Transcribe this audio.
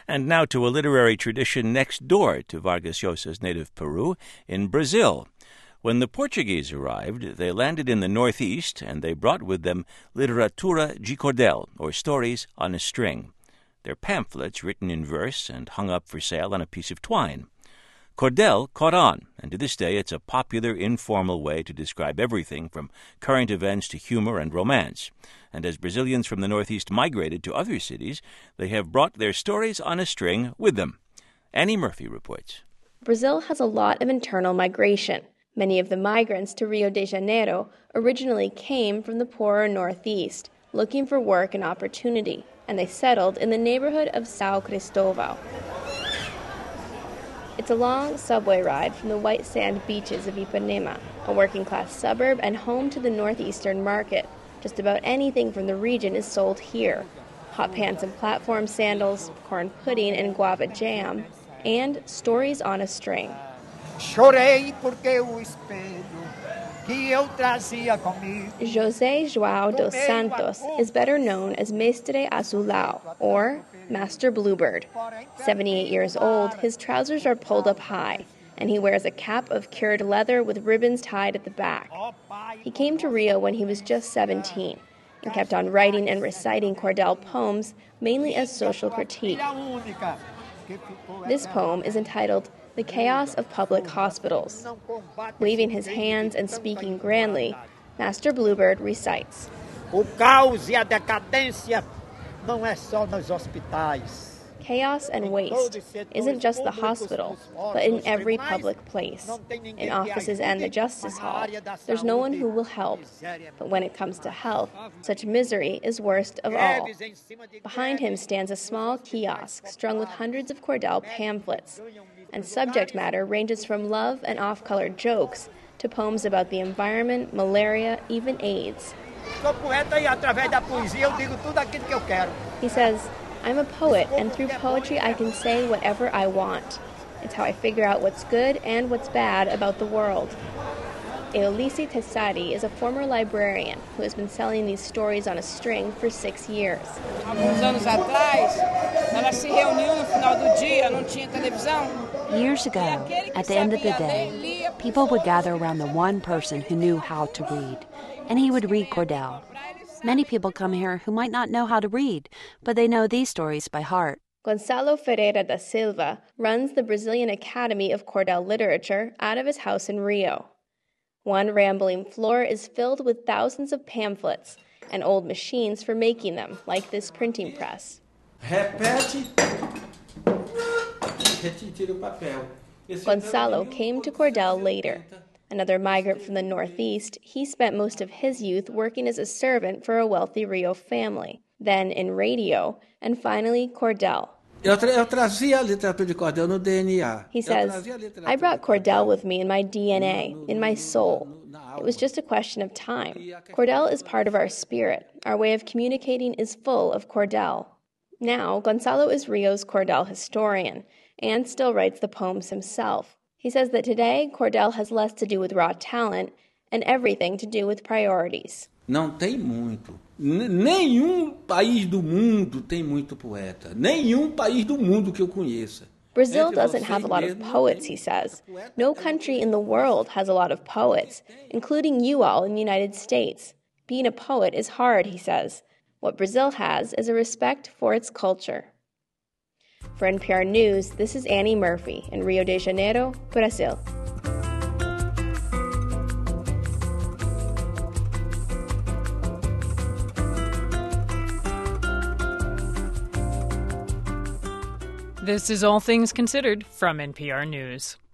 And now to a literary tradition next door to Vargas Llosa's native Peru, in Brazil. When the Portuguese arrived, they landed in the northeast, and they brought with them literatura de cordel, or stories on a string. They're pamphlets written in verse and hung up for sale on a piece of twine. Cordel caught on, and to this day it's a popular, informal way to describe everything from current events to humor and romance. And as Brazilians from the Northeast migrated to other cities, they have brought their stories on a string with them. Annie Murphy reports. Brazil has a lot of internal migration. Many of the migrants to Rio de Janeiro originally came from the poorer Northeast, looking for work and opportunity, and they settled in the neighborhood of São Cristóvão. It's a long subway ride from the white sand beaches of Ipanema, a working-class suburb and home to the northeastern market. Just about anything from the region is sold here. Hot pants and platform sandals, corn pudding and guava jam, and stories on a string. Chorei porque o espelho que eu trazia comigo. José João dos Santos is better known as Mestre Azulão, or Master Bluebird. 78 years old, his trousers are pulled up high, and he wears a cap of cured leather with ribbons tied at the back. He came to Rio when he was just 17 and kept on writing and reciting cordel poems, mainly as social critique. This poem is entitled The Chaos of Public Hospitals. Waving his hands and speaking grandly, Master Bluebird recites, O caos e a decadência não é só nos hospitais. Chaos and waste isn't just the hospital, but in every public place. In offices and the justice hall, there's no one who will help. But when it comes to health, such misery is worst of all. Behind him stands a small kiosk strung with hundreds of cordel pamphlets, and subject matter ranges from love and off-colored jokes to poems about the environment, malaria, even AIDS. He says, I'm a poet, and through poetry I can say whatever I want. It's how I figure out what's good and what's bad about the world. Eolice Tessari is a former librarian who has been selling these stories on a string for 6 years. Years ago, at the end of the day, people would gather around the one person who knew how to read, and he would read cordel. Many people come here who might not know how to read, but they know these stories by heart. Gonçalo Ferreira da Silva runs the Brazilian Academy of Cordel Literature out of his house in Rio. One rambling floor is filled with thousands of pamphlets and old machines for making them, like this printing press. Gonçalo came to cordel later. Another migrant from the Northeast, he spent most of his youth working as a servant for a wealthy Rio family, then in radio, and finally cordel. He says, I brought cordel with me in my DNA, in my soul. It was just a question of time. Cordel is part of our spirit. Our way of communicating is full of cordel. Now, Gonçalo is Rio's cordel historian and still writes the poems himself. He says that today, cordel has less to do with raw talent and everything to do with priorities. Não tem muito. Nenhum país do mundo tem muito poeta. Nenhum país do mundo que eu conheça. Brazil doesn't have a lot of poets, he says. No country in the world has a lot of poets, including you all in the United States. Being a poet is hard, he says. What Brazil has is a respect for its culture. For NPR News, this is Annie Murphy in Rio de Janeiro, Brazil. This is All Things Considered from NPR News.